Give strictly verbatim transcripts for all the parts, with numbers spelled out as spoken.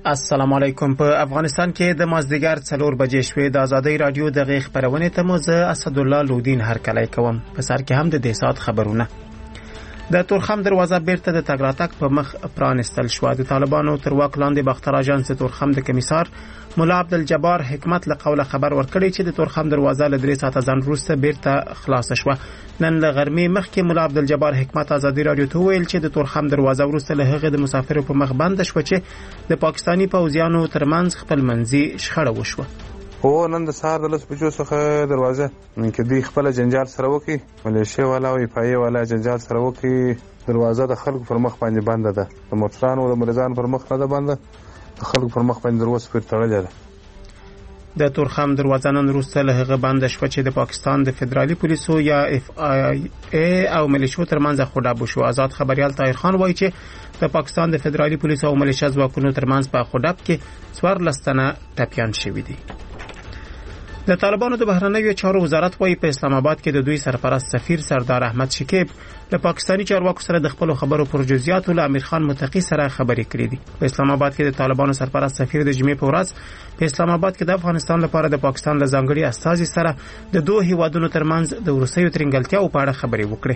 السلام علیکم. په افغانستان کې د مازدیګر څلور بجې شوې د ازادي رادیو د غیږ خبرونه ته مو زه اسدالله لودین هرکلی کوم. په سر کې هم د دې سات خبرونه. د تورخم دروازه بیرته د تګ راتګ په مخ پرانستل شو. د طالبانو تر واک لاندې باختر اژانس تورخم د کمیسار مولا عبدالجبار حکمت له قوله خبر ورکړی چې د تورخم دروازه له درې ساعته ځنډ وروسته بیرته خلاصه شوه. نن له غرمې مخکې مولا عبدالجبار حکمت ازادي رادیو ته ویل چې د تورخم دروازه وروسته له هغې د مسافرو په مخ بنده شوه چې د پاکستاني پوځیانو ترمنځ خپل منځي شخړه وشوه. هو نن د سهار د لس بجو څخه دروازه کې دوی خپل جنجال سره وکړي، ملیشیا والا او ایفای والا جنجال سره وکړي. دروازه د خلکو پر مخ باندې بنده ده، د موټرانو او د مریضانو پر مخ نه ده بنده، د خلکو پر مخ باندې دروازه پر تړلې ده. د تورخم دروازه نن وروسته له هغه بنده شوه چې د پاکستان د فدرالي پولیسو یا اف آی ای او ملیشو ترمنځ خوډب شو. آزاد خبريال طاهر خان وایي چې د پاکستان د فدرالي پولیسو او ملیشیا ځواکونو ترمنځ په خوډب کې څوارلس تنه ټپیان شوي دي. د طالبانو د بهرنیو چارو وزارت وايي په اسلام آباد کې د دوی سرپرست سفیر سردار احمد شکیب له پاکستاني چارواکو سره د خپل خبرو پر جزئیاتو له امیر خان متقی سره خبرې کړې دي. په اسلام آباد کې د طالبانو سرپرست سفیر د جمعې په ورځ په اسلام آباد کې د افغانستان لپاره د پاکستان له ځانګړي استازي سره د دوه هیوادونو ترمنځ د وروستیو ترنګلتیاو په اړه خبرې وکړې.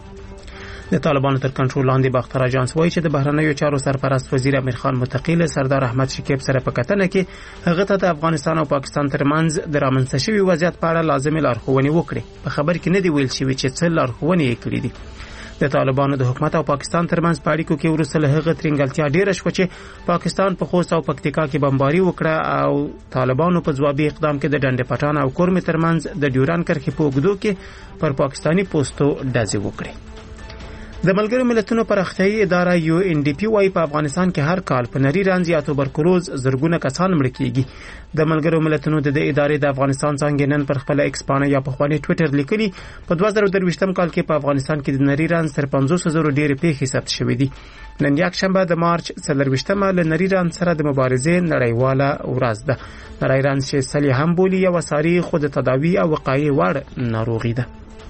د طالبانو تر کنټرول لاندې باختر اژانس وایي چې د بهرنیو چارو سرپرست وزیر امیر خان متقی له سردار احمد شکیب سره په کتنه کې هغه ته د افغانستان او پاکستان ترمنځ د رامنځته شوي وضعیت په اړه لازمي لارښوونې وکړي. په خبر کې نه دی ویل شوی چې څه لارښوونې یې کړې دي. د طالبانو د حکومت او پاکستان ترمنځ په اړیکو کې وروسته له هغه ترنګلتیا ډیره شوه چې پاکستان په خوست او پکتیکا کې بمباري وکړه او طالبانو په ځوابي اقدام کې د ډنډ پټان او کورمې ترمنځ د ډیوران کرښې په اوږدو کې پر پاکستاني پوسټو ډزې وکړې. د ملګرو ملتونو پراختیایي اداره یو ان ډي پی وايي په افغانستان کې هر کال په نری رنځ یا توبرکلوز زرګونه کسان مړه کیږي. د ملګرو ملتونو د ادارې د افغانستان څنګه نن پر خپل ایکس پاڼه یا په خواني ټوئیټر لیکلي په دوه زره درویشتم کال کې په افغانستان کې د نری رنځ تر پنځوس زره ډېر پیښې ثبت شوې دي. نن یک شنبه د مارچ څلرویشتمه له نری رنځ سره د مبارزې نړیواله ورځ ده. نری رنځ چې سلی هم بولی یو ساري خود تداوی او وقایع وړ ناروغي ده.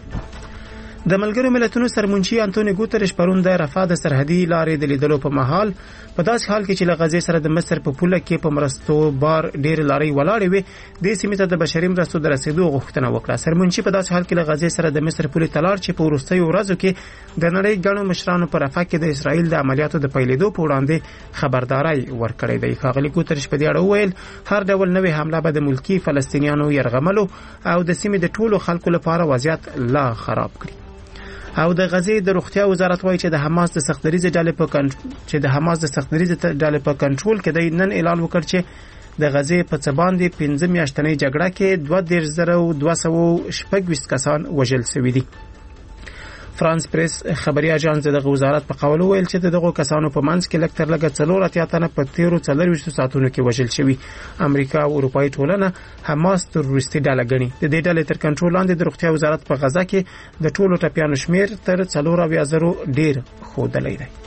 د ملګرو ملتونو سرمنشي انټونیو ګوتریش پرون د رفح د سرحدي لارې د لیدلو په مهال په داسې حال کې چې له غزې سره د مصر په پوله کې په مرستو بار ډېر لارې ولاړې وي د سیمې ته د بشري مرستو د رسیدو غوښتنه وکړه. سرمنشي په داسې حال کې له غزې سره د مصر پولې تلار چې په وروستیو ورځو کې د نړۍ ګڼو مشرانو په رفح کې د اسرائیل د عملیاتو د پیلېدو په وړاندې خبرداري ورکړې ده. ښاغلي ګوتریش په دې اړه وویل هر ډول نوې حمله به د ملکي فلسطینیانو یرغملو او د سیمې د ټولو خلکو لپاره وضعیت لا خراب کړي. او د غزې د روغتیا وزارت وایي چې د حماس د سختدریزې ډلې په کنټرول چې د حماس د سختدریزې ډلې په کنټرول کې د نن اعلان وکړ چې د غزې په څه باندې پنځه میاشتنۍ جګړه کې دوه دېرش زره دوه سوه شپږ ویشت کسان وژل شوي دي. فرانس پریس خبري اژانس دغه وزارت په قول ویل چې دغه کسانو په منځ کې لږ تر لږه څلور اتیا تنه په تیرو څلرویشتو ساعتونو کې وژل شوي. امریکا او اروپایي ټولنه حماس تروریستي ډله ګڼي. د دې ډلې تر کنټرول لاندې د روغتیا وزارت په غزا کې د ټولو ټپیانو شمیر تر څلور اویا زرو ډیر ښودلی دی.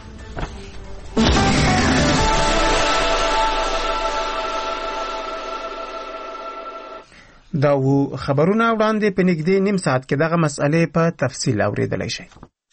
دا و خبرونه وړاندې په نږدې نیم ساعت کې دغه مسئلې په تفصیل اوریدلای شئ.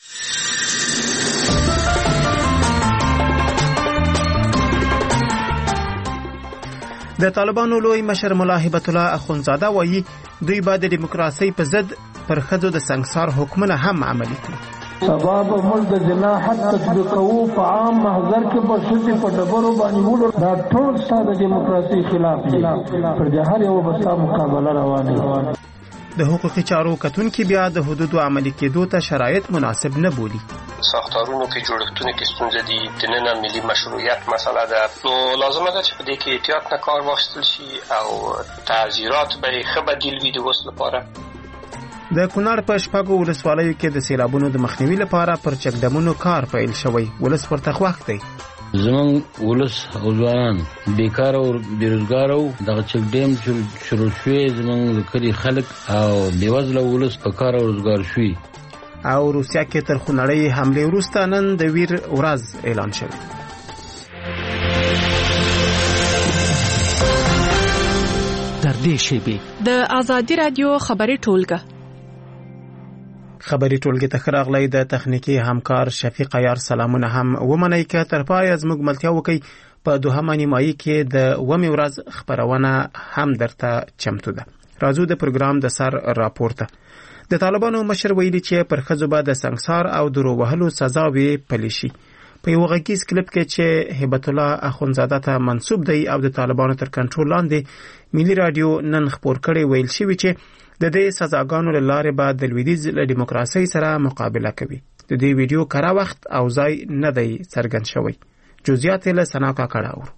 د طالبانو لوی مشر مولا هبت الله اخونزاده وایي دوی به د دیموکراسي په ضد پر ښځو د سنګسار حکمونه هم عملي کړي. سبب ملک جنا حد تطبیقو په عام محضر کې په شتي په ډبرو باندې مولو دا ټول ستاسو د دیموکراسي خلاف دي. پر جهر یو بسا مقابله روانه. د حقوقي چارو کتونکو بیا د حدودو عملي کېدو ته شرایط مناسب نه بولی. ساختارونو کې جوړښتونه کې ستونزې دي، د نن ملي مشروعیت مسله ده. نو لازمه ده چې په دې کې احتیاط نه کار واخیستل شي او تعزیرات به ښه بدیل وي د اوس لپاره. د کونړ په شپږو ولسوالیو کې د سیلابونو د مخنیوي لپاره پر چکډمونو کار پیل شوی. ولس ورته خوښ دی. زمون ولس او ځوانان بیکار او بیروزګار او دغه چکډم شروع شوی. زمون د کلی خلک او بیوزله ولس په کار او روزګار شوی. او روسیا کې تر خونړۍ حمله وروسته نن د ویر ورځ اعلان شوی. در دې شیبه د ازادي رادیو خبري ټولګه خبري ټولګه ته راغلی د تخنیکی همکار شفیق عیار سلامونه هم ومنئ که تر پای از موږ ملتیا وکي په دوهمه نیمایي کې د اوومې ورځ خبرونه هم درته چمتو ده. راځو د پروګرام د سر راپورته. د طالبانو مشر ویلي چې پر ښځو به د سنګسار او درو وهلو سزاوې پلي شي. په یو غږیز کلیپ کې چې هبت الله اخونزاده ته منسوب دی او د طالبانو تر کنټرول لاندې ملي رادیو نن خبر کړي، ویل شوی چې د دې سزاګانو له لارې به د لویدیځ له دیموکراسۍ سره مقابله کوي. د دې ویډیو کره وخت او ځای نه دی څرګند شوی. جزئیات له سنا کاکړه اورو.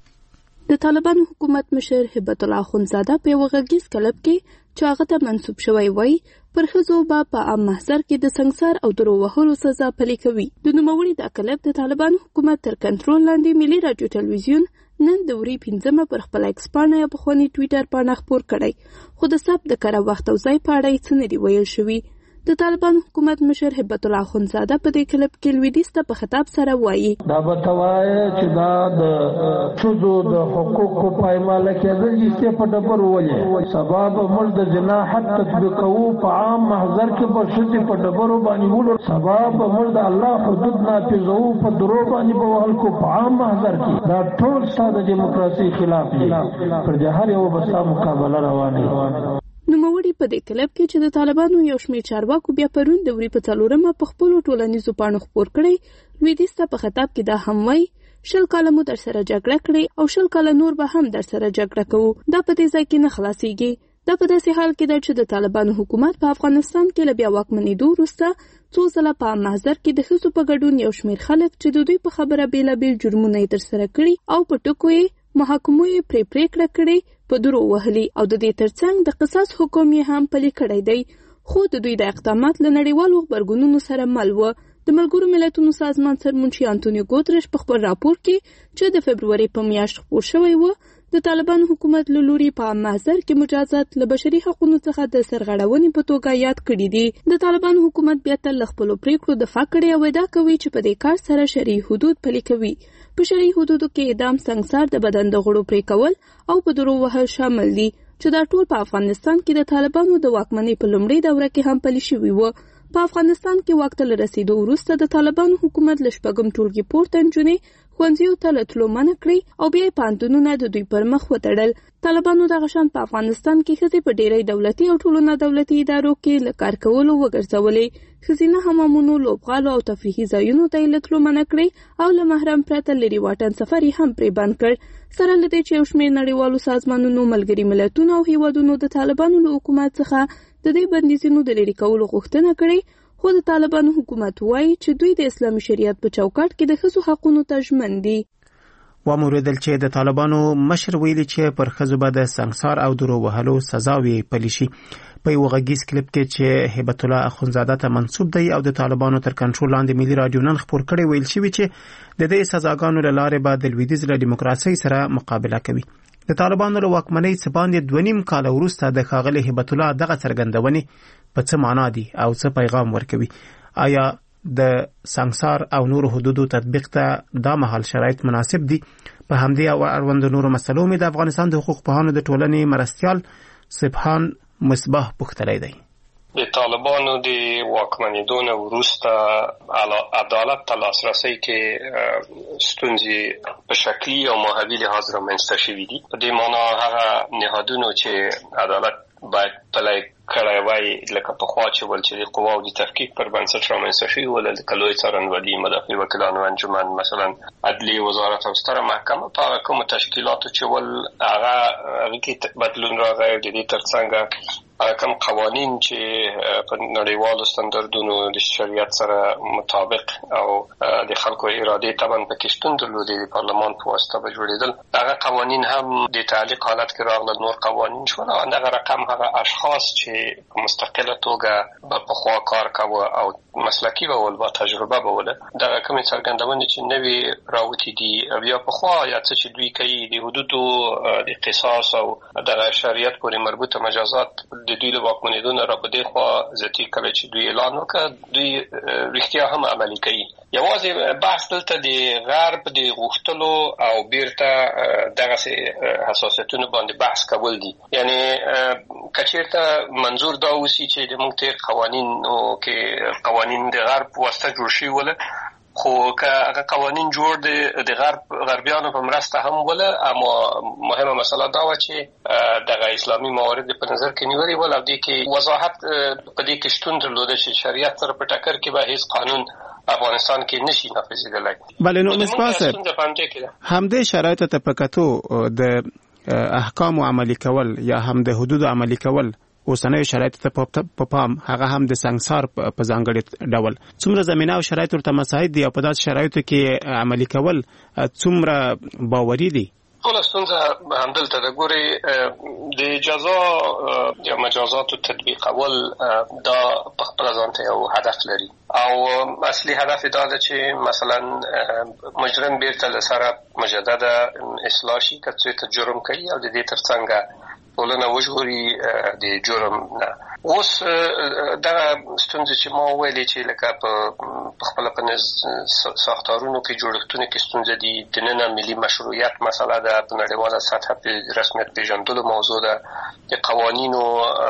د طالبانو حکومت مشر هبت الله اخونزاده په یو غږیز کلیپ کې چې هغه ته منسوب شوی وای پر ښځو به په عام محضر کې د سنګسار او درو وهلو سزا پلي کوي. د نوموړي دا کلیپ د طالبانو حکومت تر کنټرول لاندې ملي رادیو ټلویزیون نن د وري پنځمه پر خپل ایکس پاڼه یا پخواني ټویټر پاڼه خپور کړی، خو د ثبت د کره وخت او ځای په اړه څه نه دی ویل شوي. د طالبانو حکومت مشر هبت الله اخونزاده په دې کلیپ کې لویدیځ ته په خطاب سره وایي دا به ته وایې چې دا د ښځو د حقوقو پایماله کېدل چې په ډبرو ولې سبا به موږ د زنا حد تطبیقوو په عام محضر کې به ښځې په ډبرو باندې ولو، سبا به موږ د الله حدود نافظوو په درو باندې به وهل کو په عام محضر کې. دا ټول ستا د دیموکراسۍ خلاف دي. پر دې هر یو به ستا مقابله روانه. نوموړي په دې کلیپ کې چې د طالبانو یو شمېر چارواکو بیا پرون د وري په څلورمه په خپلو ټولنیزو پاڼو خپور کړی، لویدیځ ته په خطاب کې دا هم وایي شل کاله مو در سره جګړه کړې او شل کاله نور به هم در سره جګړه کوو. دا په دې ځای کې نه خلاصيږي. دا په داسې حال کې ده چې د طالبانو حکومت په افغانستان کې له بیا واکمنېدو وروسته څو ځله په عام محضر کې د ښځو په ګډون یو شمېر خلک چې د دوی په خبره بېلابېل جرمونه یې ترسره کړي او په ټکو یې محاکمو یې پرې پرېکړه کړې په درو وهلي او د دې ترڅنګ د قصاص حکم یې هم پلي کړی دی. خو د دوی د اقدامات له نړیوالو غبرګونونو سره مل و. د ملګرو ملتونو سازمان سرمنشي انټونیو ګوترش په خپل راپور کې چې د فبروري په میاشت خپور شوی و د طالبانو حکومت له لوري په عام محضر کې مجازات له بشري حقوقو څخه د سرغړونې په توګه یاد کړي دي. د طالبانو حکومت بیا تل خپلو پریکړو دفاع کړې او ادعا کوي چې په دې کار سره شرعي حدود پلي کوي. په شرعي حدودو کې اعدام، سنګسار، د بدن د غړو پرې کول او په درو وهل شامل دي چې دا ټول په افغانستان کې د طالبانو د واکمنۍ په لومړۍ دوره کې هم پلي شوي وو. په افغانستان کې واک ته له رسیدو وروسته د طالبانو حکومت له شپږم ټولګي پورته نجونې ښوونځیو ته له تلو منع کړې او بیا یې پوهنتونونه د دوی پر مخ وتړل. طالبانو دغه شان په افغانستان کې ښځې په ډېری دولتي او ټولو نه دولتي ادارو کې له کار کولو وګرځولې. ښځینه حمامونو، لوبغالو او تفریحي ځایونو ته یې له تلو منع کړې او له محرم پرته لرې واټن سفر یې هم پرې بند کړ. سره له دې چې یو شمېر نړیوالو سازمانونو، ملګري ملتونو او هیوادونو د طالبانو له حکومت څخه د دې بندیزونو د لرې کولو غوښتنه کړې، خو د طالبانو حکومت وایي چې دوی د اسلامي شریعت په چوکاټ کې د ښځو حقونو ته ژمن دي. وموریدل چې د طالبانو مشر ویلي چې پر ښځو به د سنګسار او درو وهلو سزاوې پلي شي. په یو غږیز کلیپ کې چې هبت الله اخونزاده ته منسوب دی او د طالبانو تر کنټرول لاندې ملي رادیو نن خپور کړی، ویل شوی چې د دې سزاګانو له لارې به د لویدیځ له دیموکراسۍ سره مقابله کوي. د طالبانو له واکمنۍ څخه باندې دوه نیم کال وروسته د ښاغلي هبت الله دغه څرګندونې په څه معنا دي او څه پیغام ورکوي؟ آیا د سنګسار او نورو حدودو تطبیق ته دا مهال شرایط مناسب دي؟ په همدې او اړوند نورو مسلو مې د افغانستان د حقوق پوهانو د ټولنې مرستیال سبحان مصباح پوښتلی دی. د طالبانو د واکمنېدو نه وروسته عدالت ته لاسرسی کې ستونزې په شکلي او ماهوي لحاظ رامنځته شوي دي. په دې معنا هغه نهادونو چې عدالت باید پلی کړی وای لکه پخوا چې ول چې د قواو د تفکیک پر بنسټ رامنځته شوي ول، لکه لوی څارنوالي، مدافع وکیلانو انجمن، مثلا عدلیې وزارت او ستره محکمه، په هغه کومو تشکیلاتو چې ول هغه هغې کې بدلون راغی. د دې ترڅنګ کوم قوانین چې په نړیوالو ستاندردونو د شریعت سره مطابق او د خلکو ارادې طبعا پکې شتون درلودې، د پارلمان په واسطه به جوړېدل، هغه قوانین هم د تعلیق حالت کې راغلل. نور قوانین شول او دغه رقم هغه اشخاص چې په مستقله توګه به پخوا کار کاوه او مسلکي به ول، با تجربه به ول، دغه کومې څرګندونې چې نوې راوتې دي بیا پخوا یا څه چې دوی کوي د حدودو د قصاص او دغه شریعت پورې مربوطه مجازات د دوی له واکمنېدو نه را په دې خوا زیاتي کله چې دوی اعلان وکړ، دوی رښتیا هم عملي کوي. یوازې بحث دلته د غرب د غوښتلو او بیرته دغسې حساسیتونو باندې بحث کول دي. یعنی که چېرته منظور دا اوسي چې د موږ تېر قوانینو کې قوانین د غرب په واسطه جوړ شوي ول، خو که هغه قوانین جوړ دي د غرب غربیانو په مرسته هم ولا اما مهمه مسله دا و چې د اسلامي موارد په نظر کې نیولې ول او د کې وضاحت په دې کې شتون درلوده چې شریعت سره په ټکر کې به هیڅ قانون افغانستان کې نشي نافذېدلای. بله نو مصباح صاحب همدې شرایطو ته په کتو د احکام عملی کول یا هم د حدود عملی کول اوسنۍ شرایطو ته په پام هغه هم د سنگسار په ځانګړي ډول څومره زمینه او شرایط ورته مساعد دي او په داسې شرایطو کې عملی کول څومره باوري دي؟ ټول ستونزه همدلته د ګوري د جزا یا مجازاتو تطبیقول دا په خپل ځان ته یو هدف لري او اصلي هدف دا ده چې مثلا مجرم بیرته له سره مجدد اصلاح شي که څه جرم کوي او د دې ترڅنګ ولنه وجوري د جرم نه. اوس دا ستونزه چې ما ویلې چې لکه په خپل په ساختارونو کې جوړښتونه کې ستونزه دي د نن ملي مشروعیت مسله ده په نړیواله سطح په رسمیت پیژندلو موضوع ده د قوانینو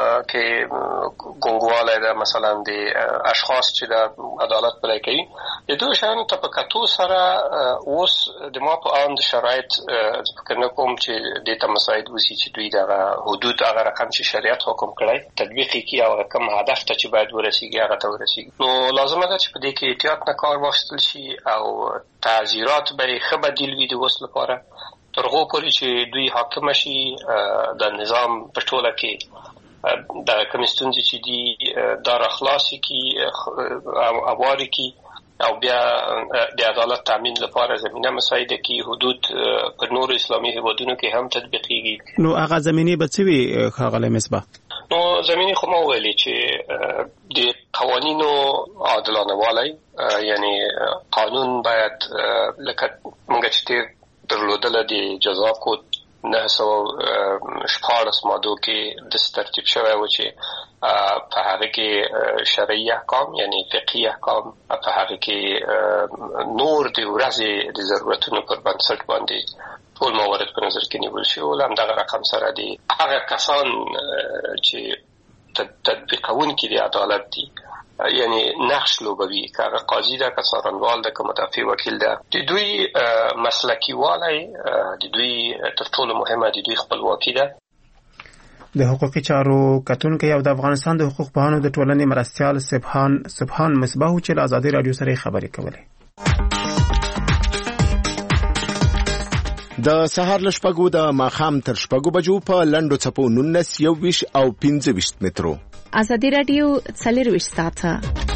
کې ګونګواله ده مثلا د اشخاص چې د عدالت پلي کوي د دوه شانو ته په کتو سره اوس د ما په اند شرایط فکر نه کوم چې د تمساید وسی چې دوی دغه حدود هغه رقم چې شریعت حکم کړی تطبیق کی او کوم هدف ته چې باید ورسیږي هغه ته ورسیږي. نو لازمه ده چې په دې کې احتیاط نه کار واخیستل شي او تعزیرات به ښه بدیل وي د اوس لپاره تر هغو پورې چې دوی حاکم شي د نظام په ټوله کې د کومې ستونزې چې دي دا راخلاصي کړي او اواري کړي او بیا د عدالت تامین لپاره زمینه مساعده کی حدود په نور اسلامي هیوادونو کې هم تطبیقیږي. نو هغه زمینی به څه وي ښاغلی مصباح؟ نو زمینی خو ما ویلي چې د قوانینو عادلانه والی یعنی قانون باید لکه موږ چې تیر درلودله د جزا کود نه سوه شپاړس مادو کې د ترتیب شوی و چې په هغه کې شرعي احکام یعنی فقهي احکام په هغه کې نور د ورځې د ضرورتونو پر بنسټ باندې ټول موارد په نظر کې نیول شوي ول. همدغه رقم سره د هغه کسان چې تطبیقونکي د عدالت دي یعنی نقش لوبوي که هغه قاضي ده که څارنوال ده که مدافع وکیل ده د دوی مسلکي والی د دوی تر ټولو مهمه د دوی خپلواکي ده. د حقوقي چارو کتونکي او د افغانستان د حقوق پوهانو د ټولنې مرستیال سبحان سبحان مصباح چې له ازادي رادیو سره خبرې کولې. د سهار له شپږو د ماښام تر شپږو بجو په لنډو څپو نولس یوویشت او پنځه ویشت مترو ازادي رادیو څلرویشت ساعته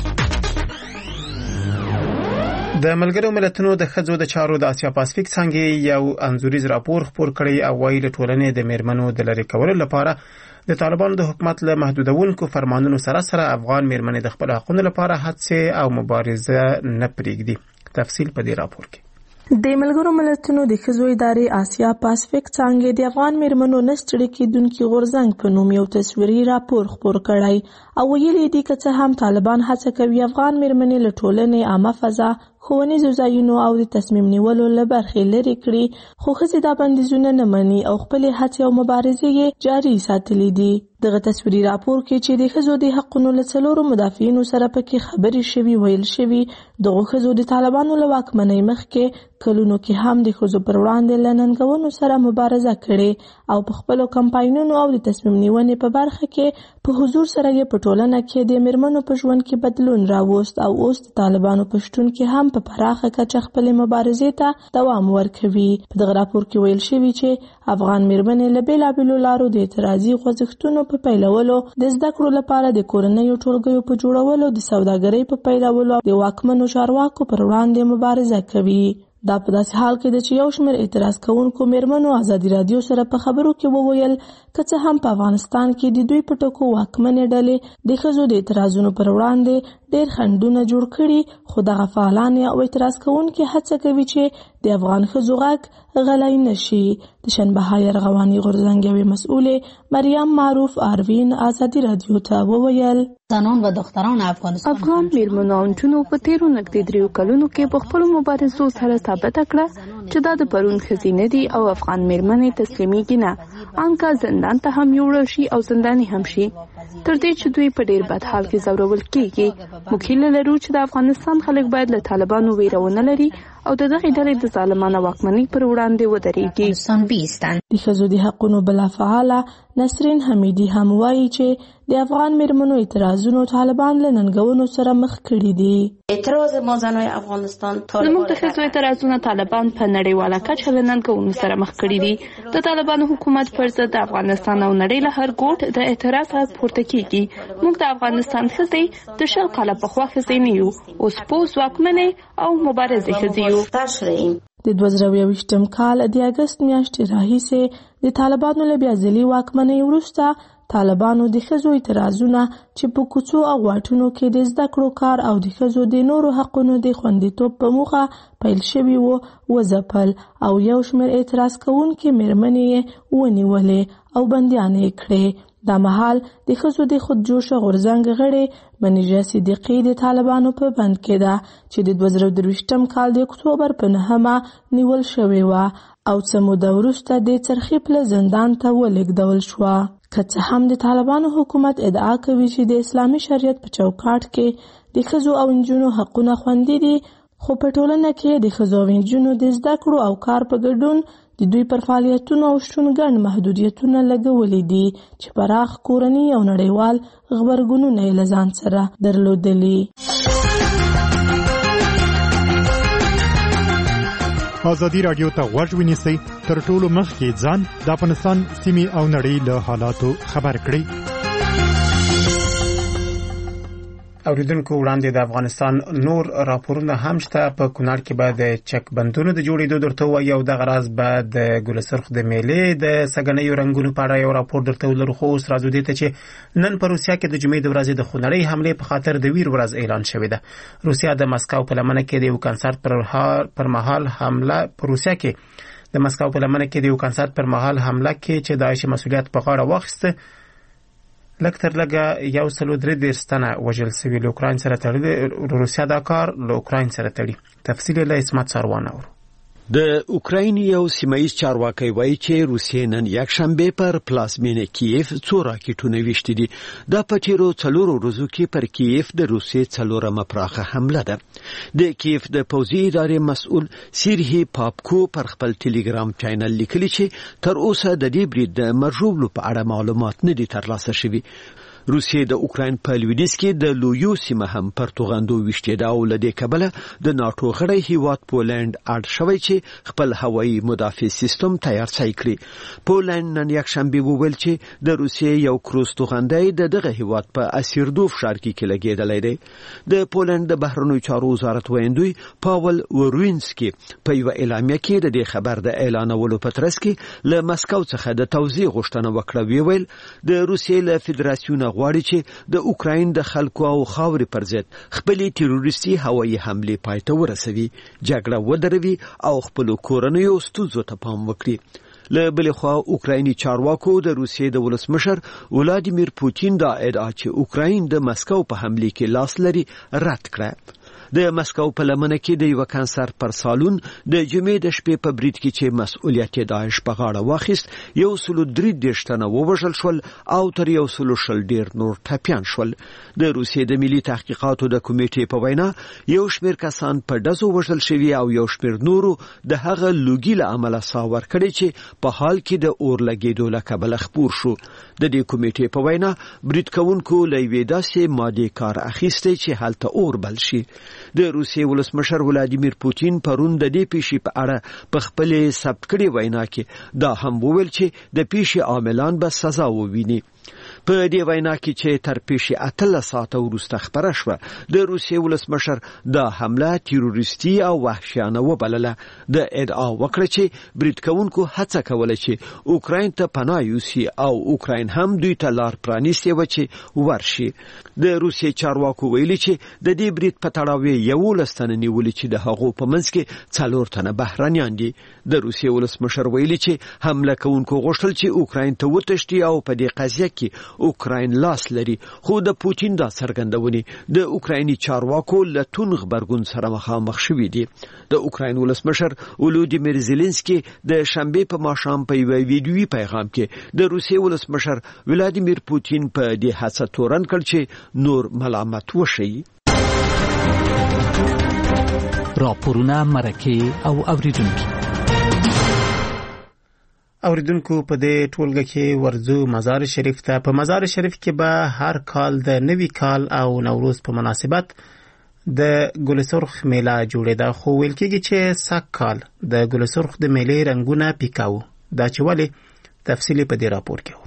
د ملګرو ملتونو د ښځو د چارو د آسیا پاسفیک څنګه یو انځوریز راپور خپور کړی او وایي د ټولنې د میرمنو د لری کولو لپاره د طالبانو د حکومت له محدودونکو فرمانونو سره سره افغان میرمنې د خپل حقوقو لپاره هڅې او مبارزه نه پرېږدي. تفصیل په دې راپور کې. د ملګرو ملتونو د ښځو ادارې آسیا پاسفیک څانګې د افغان میرمنو نستړي کېدونکي غورځنګ په نوم یو تصویري راپور خپور کړی او ویلي دي که څه هم طالبان هڅه کوي افغان میرمنې له ټولنې عامه فضا ښوونیزو ځایونو او د تصمیم نیولو له برخې لرې کړي خو ښځې دا بندیزونه نه مني او خپلې هڅې او مبارزې یې جاري ساتلي دي. دغه تصویري راپور کې چې د ښځو د حقونو له څلورو مدافعینو سره پکې خبرې شوي ویل شوي دغو ښځو د طالبانو له واکمنۍ مخکې کلونو کې هم د ښځو پر وړاندې له ننګونو سره مبارزه کړې او په خپلو کمپاینونو او د تصمیم نیونې په برخه کې په حضور سره یې په ټولنه کې د میرمنو په ژوند کې بدلون راوست او اوس د طالبانو په شتون کې هم په پراخه کچه خپلې مبارزې ته دوام ورکوي. په دغه راپور کې ویل شوي چې افغان میرمنې له بېلابېلو لارو د اعتراضي خوځښتونو په پیلولو، د زده کړو لپاره د کورنیو ټولګیو په جوړولو، د سوداګرۍ په پیلولو د واکمنو چارواکو پر وړاندې مبارزه کوي. دا په داسې حال کې د چې یو شمېر اعتراض کوونکو میرمنو ازادي رادیو سره په خبرو کې وویل که څه هم په افغانستان کې د دوی په ټکو واکمنې ډلې د ښځو د اعتراضونو پر وړاندې ډېر خنډونه جوړ کړي، خو دغه فعالان او اعتراض کوونکي هڅه کوي چې د افغان ښځو غږ غلی نشي. د شنبهار ارغواني غورځنګ یوې مسؤلې مریم معروف آروین ازادي رادیو ته وویل زنان و دختران افغانستان افغان میرمنو او نجونو په تیرو نږدې دریو کلونو کې په خپلو مبارزو سره ثابته کړه چې دا د پرون ښځې نه دي او افغان میرمنې تسلیمیږي نه، ان که زندان ته هم یوړل شي او زنداني هم شي، تر دې چې دوی په ډیر بد حال کې ځورول کیږي موږ هیله لرو چې د افغانستان خلک باید له طالبانو ویره ونه لري او د دغې ډلې د ظالمانه واکمنۍ پر وړاندې ودرېږي. د ښځو د حقونو بله فعاله نسرین حمیدي هم وایي چې د افغان میرمنو اعتراضونو طالبان له ننګونو سره مخ کړي دي. اعتراض ما زنای افغانستان زموږ د ښځو اعتراضونه طالبان په نړیواله کچه له ننګونو سره مخ کړي دي. د طالبانو حکومت پر ضد د افغانستان او نړۍ له هر ګوټ د اعتراض غږ پورته کیږي. موږ د افغانستان ښځې د شل کاله پخوا ښځې نه یو، اوس پوه ځواکمنې او مبارزې ښځې یو. د دوه زره یوویشتم کال د اګست میاشتې راهیسې د طالبانو له بیا ځلي واکمنۍ وروسته طالبانو د ښځو اعتراضونه چې په کوڅو او واټونو کې د زده کړو کار او د ښځو د نورو حقونو د خوندیتوب په موخه پیل شوي وو وځپل او یو شمېر اعتراض کوونکې مېرمنې یې ونیولې او بندیانې یې کړې. دا مهال د ښځو د خودجوشه غورځنګ غړې منیژه صدیقي د طالبانو په بند کې ده چې د دوه زره درویشتم کال د اکتوبر په نهمه نیول شوې وه او څه موده وروسته د څرخي پله زندان ته ولېږدول شوه. که څه هم د طالبانو حکومت ادعا کوي چې د اسلامي شریعت په چوکاټ کې د ښځو او نجونو حقونه خوندي دي، خو په ټولنه کې د ښځو او نجونو د زده کړو او کار په ګډون د دوی پر فعالیتونو او شتون ګڼ محدودیتونه لګولي دي چې پراخ کورني او نړیوال غبرګونونه یې له ځان سره درلودلي. ازادي راډیو ته غوږ ونیسئ، تر ټولو مخکې ځان د افغانستان سیمې او نړۍ له حالاتو خبر کړئ. اوریدونکو وړاندې د افغانستان نور راپورونه هم شته. په کونړ کې به د چک بندونو د جوړېدو درته وایو او دغه راز به د ګلسرخ د میلې د سګنیو رنګونو په اړه یو راپور درته ولرو. خو اوس راځو دې ته چې نن په روسیا کې د جمعې د ورځې د خونړۍ حملې په خاطر د ویر ورځ اعلان شوې ده. روسیا د مسکو په لمنه کې د یو کنسرت پر پر مهال حمله په روسیا کې د مسکو په لمنه کې د یو کنسرت پر مهال حمله کې چې داعش مسؤلیت په غاړه واخیسته لږ تر لږه یو سلو درې دېرش تنه وژل سوي. له اوکراین سره تړلي روسیا دا کار له اوکراین سره تړي. تفصیل له اسمت ساروان اورو. د اوکراین یو سیمایي چارواکي وایي چې روسیې نن یکشنبه پر پلازمینه کیف څو راکټونه ویشتي دي. دا په تیرو څلورو ورځو کې پر کیف د روسیې څلورمه پراخه حمله ده. د کیف د پوځي ادارې مسؤل سیرهی پاپکو پر خپل ټلګرام چینل لیکلي چې تر اوسه د دې برید د مرجوبلو په اړه معلومات نه دي ترلاسه شوي. روسیې د اوکراین په لویدیځ کې د لویو سیمه هم پر توغندو وشته دا او لدې کبله د ناتو غړی هیواد پولند اړ شوی چې خپل هوایي مدافع سیستم تیار ځای کړي. پولند نن یکشنبه وویل چې د روسیې یو کروز توغندی د دغه هیواد په اسیردوف ښار کې لګیدلی دی. د پولند د بهرنیو چارو وزارت ویندوی پاول وروینسکي په یو اعلامیه کې د دې خبر د اعلانولو په ترڅ کې له مسکو څخه د توضیح غوښتنه وکړه. ویل د روسیې له فدراسیون غواړي چې د اوکراین د خلکو او خاورې پر ضد خپل تروریستي هوایي حملې پای ته ورسوي، جګړه ودروي او خپل کورنیو ستونزو ته پام وکړي. له بلې خوا اوکرایني چارواکو د روسیې د ولسمشر ولادیمیر پوتین دا ادعا چې اوکراین د مسکو په حملې کې لاس لري رد کړه. د مسکو په لمنه کې د یو کنسرت پر سالون د جمعې د شپې په برید کې چې مسؤلیت داعش په غاړه واخیست یو سلو درې دېرش تنه ووژل شول او تر یو سلو شل ډېر نور ټپیان شول. د روسیې د ملي تحقیقاتو د کمیټې په وینا یو شمېر کسان په ډزو وژل شوي او یو شمېر نورو د هغه لوګي له امله ساه ورکړې چې په حال کې د اور لګېدو له کبله خپور شو. د دې کمیټې په وینا برید کوونکو له یوې داسې مادې کار اخیستی چې هلته اور بل شي. د روسیې ولسمشر ولادیمیر پوتین پرون د دې پیښې په اړه په خپل ثبت کړي وینا کې دا هم وویل چې د پیښې عاملان به سزا وویني. په دې وینا کې چې تر پیښې اتلس ساعته وروسته خبره شوه د روسیې ولسمشر دا حمله تروریستي او وحشیانه وبلله. د ادعا وکړه چې برید کوونکو هڅه کوله چې اوکراین ته پناه یوسي او اوکراین هم دوی ته لار پرانیستې وه چې ورشي. د روسیې چارواکو ویلي چې د دې برید په تړاو یولس تنه نیولي چې د هغو په منځ کې څلور تنه بهرنیان دي. د روسیې ولسمشر ویلي چې حمله کوونکو غوښتل چې اوکراین ته وتښتي او په دې قضیه کې اوکراین لاس لري، خو د پوتین دا څرګندونې د اوکرایني چارواکو له توند غبرګون سره مخامخ شوي دي. د اوکراین ولسمشر ولودیمیر زيلنسکي د شنبه په ماښام په یو ویډیوي پیغام کې د روسیې ولسمشر ولادیمیر پوتین په دې هڅه تورن کړ چې نور ملامت وشي. راپورونه مرکه او اوریدونکو اوریدونکو په دې ټولګه کې ورزو مزار شریف ته. په مزار شریف کې به هر کال د نوي کال او نوروز په مناسبت د ګل سرخ میله جوړېده، خو ویل کېږي چې سږ کال د ګل سرخ د میلې رنګونه پیکاو. دا چې ولې تفصیلي په دې راپور کې ورو.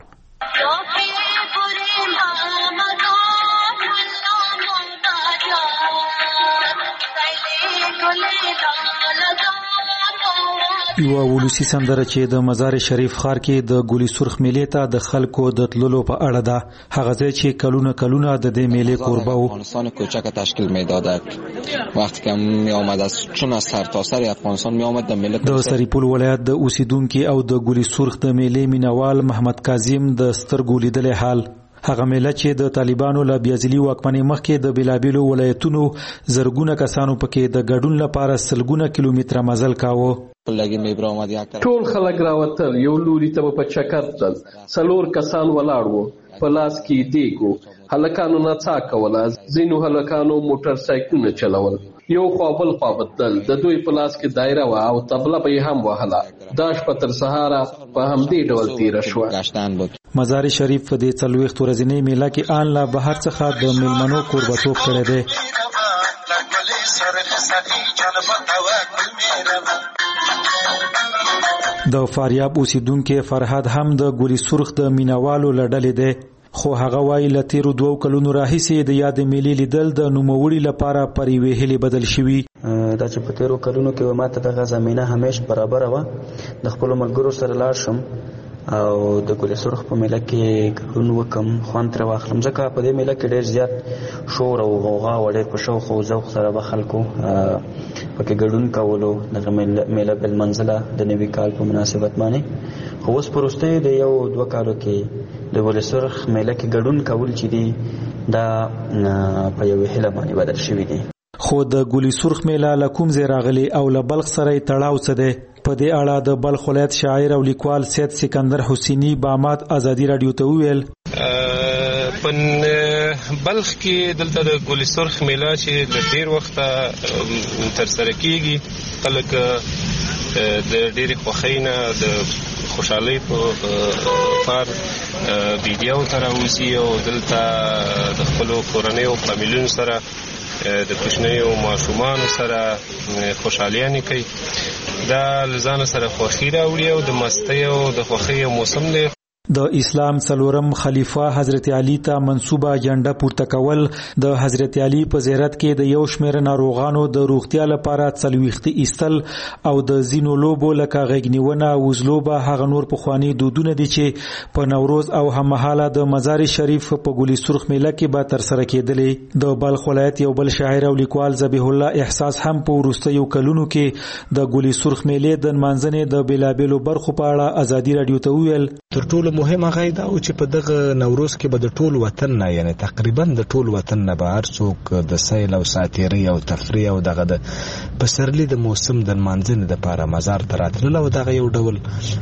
یو ولسی سندره چې د مزار شریف ښار کې د ګلی سرخ میلې ته د خلکو د تللو په اړه ده. هغه ځای چې کلونه کلونه د دې میلې کوربه و. افغانستان کوچک تشکیل میداد وقتی که می آمد از چون از سرتاسر افغانستان می آمد د ملت د سریپول ولایت د اوسیدونکو او د ګلی سرخ د میلې مینوال محمد کاظم د سترګو لیدلې حال. هغه میله چې د طالبانو له بیازلي واکمنۍ مخکې د بلابلو ولایتونو زرګونه کسانو پکې د ګډون لپاره سلګونه کیلومتره مزل کاوه. ټول خلک راوتل، یو لوري ته په چکر تل، څلور کسان ولاړ وو، په لاس کې دیګو، هلکانو نڅا کوله، ځینو هلکانو موټر سایکلونه چلول، یو خوا بل خوا بدل، د دوی په لاس کې دایره وه او طبله به یې هم وهله. دا شپه تر سهاره په همدې ډول تیره شوه. مزار شریف په دې څلوېښت ورځنۍ میله کې آن له بهر څخه د میلمنو کوربتوب کړی دی. د فاریاب اوسیدونکو فرهاد هم د ګلی سرخ د مینوالو لړلې دی، خو هغه وايي له تیرو دوو کلونو راهیسې د یاد میلې لیدل د نوموړي لپاره پر یوې هیلې بدل شوي. دا چې په تیرو کلونو کې ماته دغه زمینه همیش برابر وه، د خپلو ملګرو سره لاړ شم او د ګل سرخ په میله کې ګډون وکم، خوند ترې واخلم، ځکه په دې میله کې ډېر زیات شور او غوغا او ډېر په شوق او ذوق سره به خلکو پکې ګډون کولو. دغه میله بالمنزله د نوي کال په مناسبت باندې، خو اوس په وروستیو د یو دوه کالو کې د ګل سرخ میله کې ګډون کول چې دي دا په یوې هیله باندې بدل شوي دي. خو د ګلی سرخ میله له کوم ځای راغلې او له بلخ سره یې تړاو څه دی؟ په دې اړه د بلخ ولایت شاعر او لیکوال سید سکندر حسینی بامات ازادي رادیو ته وویل. په بلخ کې دلته د ګلی سرخ میله چې د ډیر وخت تر سره کیږي، خلک د ډېرې خوښۍ نه د خوشحالۍ په پار ویډیو ته راوځي او دلته د خپلو کورنیو او فامیلونو سره د کوچنیو ماشومانو سره خوشحالیانې کوي. دا له ځانه سره خوښي راوړي او د مستۍ او د خوښۍ موسم دی. د اسلام څلورم خلیفہ حضرت علی ته منسوبه جنډه پورته کول د حضرت علی په زیارت کې د یو شمېر ناروغانو د روغتیا لپاره څلوېښت ایستل او د ځینو لوبو لکه غېږنیونه او وزلوبه هغه نور پخواني دودونه دي چې په نوروز او هممهاله د مزار شریف په ګلی سرخ میله کې به ترسره کېدلې. د بلخ ولایت یو بل شاعر او لیکوال ذبیح الله احساس هم په وروستیو کلونو کې د ګلی سرخ میلې د نمانځنې د بېلابېلو برخو په اړه ازادي رادیو ته وویل. تر ټولو مهمه غایدا او چې په دغه نوروز کې به د ټول وطن نه، یعنی تقریبا د ټول وطن نه به هر څوک د سیل او ساتیري او تفریح او دغه د پسرلی د موسم د نمانځنې لپاره مزار ته راتلل او دغه یو ډول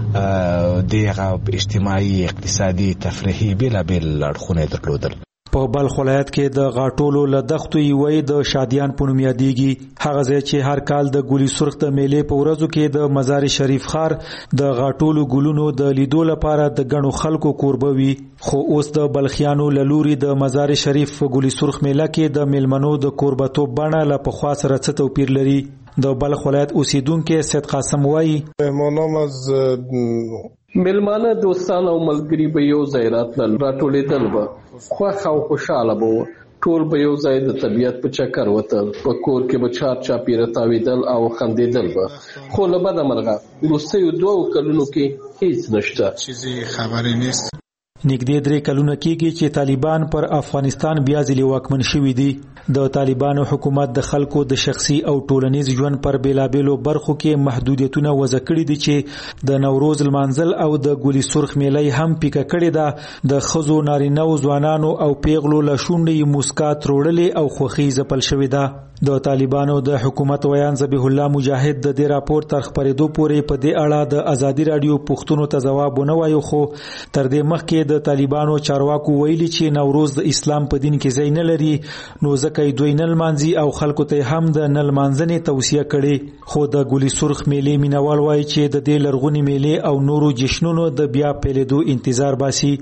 دغه اجتماعي اقتصادي تفریحي بېلابېل اړخونه درلودل. په بلخ ولایت کې د غاټولو له دښتو یوې د شادیان په نوم یادېږي، هغه ځای چې هر کال د ګلی سرخ د میلې په ورځو کې د مزار شریف ښار د غاټولو ګلونو د لیدو لپاره د ګڼو خلکو کوربه وي. خو اوس د بلخیانو له لوري د مزار شریف په ګلی سرخ میله کې د میلمنو د کوربتوب بڼه له پخوا سره څه توپیر لري؟ د بلخ ولایت اوسیدونکو سید قاسم وایي. مهمانان از میلمانه دوستان او ملګري به یو ځای راتلل، راټولېدل به، خوښ او خوشحاله به وو، ټول به یو ځای د طبیعت په چکر وتل، په کور کې به چار چاپېره تاوېدل او خندېدل به. خو له بده مرغه وروستیو دوو کلونو کې هیڅ نشته. چیزی خبرې نیست. نږدې درې کلونه کېږي چې طالبان پر افغانستان بیا ځلې واکمن شوي دي. د طالبانو حکومت د خلکو د شخصي او ټولنیز ژوند پر بیلابېلو برخو کې محدودیتونه وضع کړي دي چې د نوروز لمانځل او د ګلی سرخ میله هم پیکه کړې ده. د ښځو، نارینه‌و، ځوانانو او پیغلو له شونډې موسکا تروړلې او خوښي ځپل شوې ده. د طالبانو د حکومت ویان ذبیح الله مجاهد د دې راپور تر خبرېدو پورې په دې اړه د ازادي رادیو پوښتنو ته ځواب ونه وایو، خو تر دې مخکې د طالبانو چارواکو ویلي چې نوروز د اسلام په دین کې ځای نه لري، نو ځکه دوی نه لمانځي او خلکو ته هم د نه لمانځنې توصیه کړې. خو د ګولي سرخ میلې مینوال وایي چې د دې لرغونې میلې او نورو جشنونو د بیا پیلېدو انتظار باسي.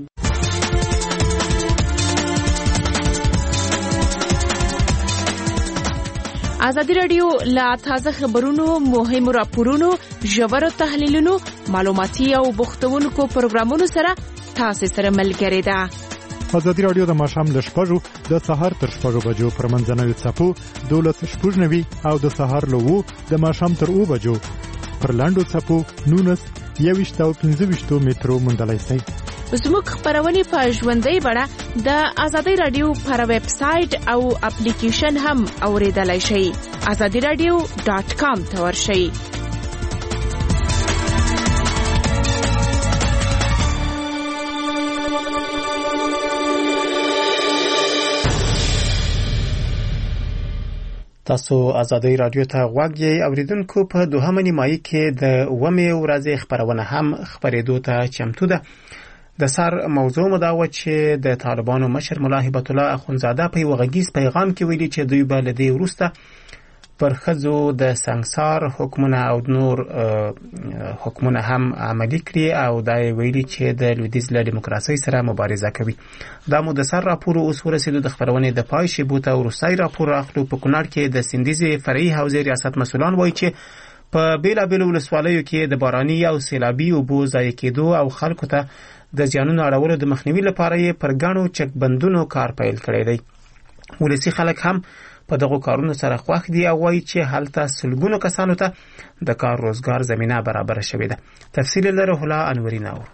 ازادي رادیو لا تازه خبرونو، مهمو راپورونو، ژورو تحلیلونو، معلوماتي او بوختونکو پروګرامونو سره تاسو سره ملګری ده. ازادي رادیو د ماښام له شپږو د سهار تر شپږو بجو پر منځنوي څپو دولس شپږ نوي او د سهار له اوو د ماښام تر اوو بجو پر لاندو څپو نونس یویشت او پنځه ویشتو مترو موندلی شئ. زموږ خبرونه په ژوندۍ بڼه د ازادي رادیو پر ویب سټ او اپلیکیشن هم اوریدلای شئ. ازادي رادیو ډاٹ کام ته ورشئ. تاسو ازادي رادیو ته غوږ یې اوریدونکو. په دوهمه نیمایي کې د اومې ورځې خبرونه هم خبرېدو ته چمتو ده. د سر موضوع مو دا و چې د طالبانو مشر ملا هبت الله اخونزاده په یو غږیز پیغام کې ویلي چې دوی به له دې وروسته پر ښځو د سنګسار حکمونه او نور حکمونه هم عملي کړي او دا یې ویلي چې د لویدیځ له ډیموکراسۍ سره مبارزه کوي. دا مو د سر راپور اوس ورسېدو. د خبرونې د پای شیبو ته وروستی راپور اخلو. په کونړ کې د سیندیزې فرعي حوزې ریاست مسؤلان وایي چې په بیلابیلو ولسوالیو کې د باراني او سیلابي اوبو ضایع کېدو او خلکو ته د زیانونو اړولو د مخنیوي لپاره یې پر ګڼو چک بندونو کار پیل کړی دی. ولسي خلک هم په دغو کارونو سره خوښ دي او وایي چې هلته سلګونو کسانو ته د کار روزګار زمینه برابره شوې ده. تفصیل لري هلا انوري ناو.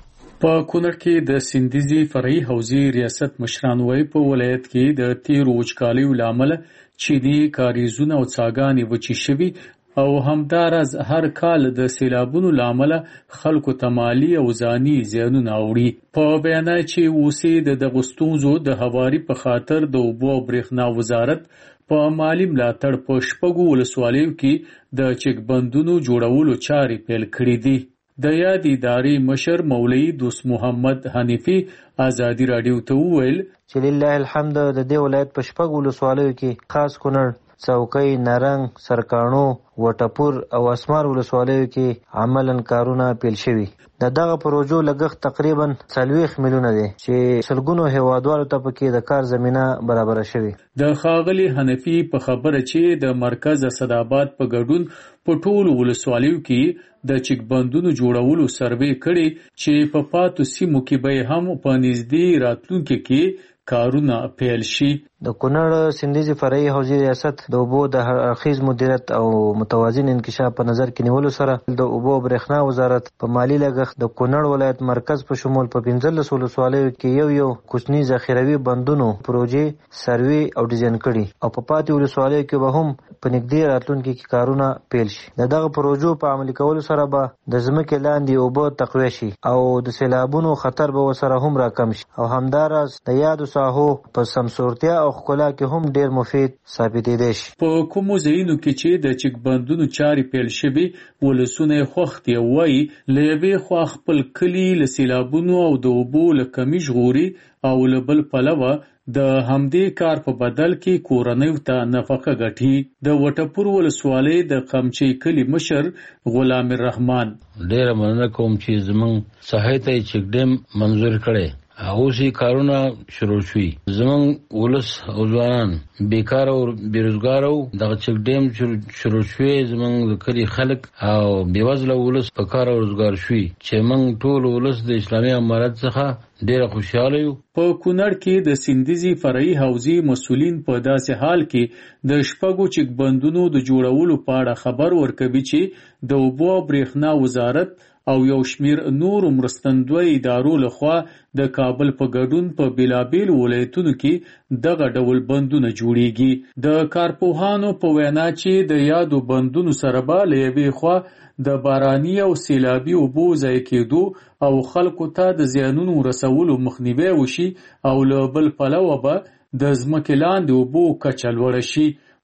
په کونړ کې د سیندیزې فرعي حوزې ریاست مشران وایي په ولایت کې د تیرو وچکالیو له امله چیني کاریزونه او څاګانې وچې شوي او همداراز هر کال د سیلابونو له امله خلکو ته مالي او ځاني زیانونه اوړي. په بیان چې اوسې د دغو ستونزو د هواري په خاطر د اوبو او برېښنا وزارت په مالي ملاتړ په شپږو ولسوالیو کې د چک بندونو جوړولو چارې پیل کړې دي. د یاد ادارې مشر مولوي دوست محمد حنیفي ازادي رادیو ته وویل چې لله الحمد د دې ولایت په شپږو ولسوالیو کې خاص کونړ، څوکۍ، نرنګ، سرکاڼو، وټپور او اسمار ولسوالیو کې عملاً کارونه پیل شوي. د دغه پروژو لګښت تقریبا څلوېښت میلیونه دی چې سلګونو هیوادوالو ته پکې د کار زمینه برابره شوې. د ښاغلي حنفي په خبره چې د مرکز اسداباد په ګډون په ټولو ولسوالیو کې د چک بندونو جوړولو سروې کړي چې په پاتو سیمو کې به هم په نږدې راتلونکي کې کارونه پیل شي. د کونړ سیندیزې فرعي حوزې ریاست د اوبو د هرخیز مدیریت او متوازن انکشاف په نظر کې نیولو سره د اوبو او برېښنا وزارت په مالی لګښت د کونړ ولایت مرکز په شمول په پنځلس ولسوالیو کې یو یو کوچني ذخیروي بندونو پروژې سروې او ډیزاین کړي او په پاتې ولسوالیو کې به هم په نږدې راتلونکي کې کارونه پیل شي. د دغه پروژو په عملي کولو سره به د ځمکې لاندې اوبه تقویه شي او د سیلابونو خطر به ورسره هم راکم شي او همداراز د یادو ساحو په سمسورتیا او خپلا کې هم ډیر مفید ثابتېدای شي. په کومو ځایونو کې چې د چک بندونو چارې پیل شوي ولسونه خوښ دي وایي له یوې خوا خپل کلي له سیلابونو او د اوبو له کمي ژغوري او له بل پلوه د همدې کار په بدل کې کورنیو ته نفقه ګټي. د وټپور ولسوالۍ د قمچې کلي مشر غلام الرحمن ډیره مننه کوم چې زموږ ساحې ته چک ډیم منظور کړي اوسې کارونه شروع شوي. زموږ ولس او ځوانان بیکار او بیروزګار او دغه چک ډیم شروع شوي. زموږ د کلي خلک او بېوزله ولس په کار او روزګار شوي چې موږ ټول ولس د اسلامي امارت څخه ډېره خوشحاله یو. په کونړ کې د سیندیزې فرعي حوزې مسؤلین په داسې حال کې د شپږو چک بندونو د جوړولو په اړه خبر ورکوي چې د اوبو او برېښنا وزارت او یو شمیر نور مرستندوی ادارو لخوا د کابل په ګډون په بیلابیل ولایتونو کې دغه ډول بندونه جوړیږي. د کارپوهانو په وینا چې د یادو بندونو سره به له یوې خوا د باراني او سیلابي اوبو ضایع کېدو او خلکو ته د زیانونو رسولو مخنیوی وشي او له بل پلوه به د ځمکې لاندې اوبو کچه لوړه شي.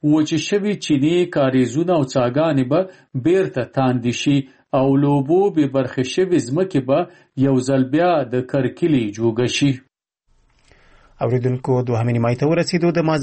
وچې شوي چینی کاریزونه او څاګانې به بیرته تاندې شي او لوبو به برخه شوي ځمکې به یو ځل بیا د کرکلي جوګه شي. اوریدونکو دوهمې نیمایي ته ورسېدو. د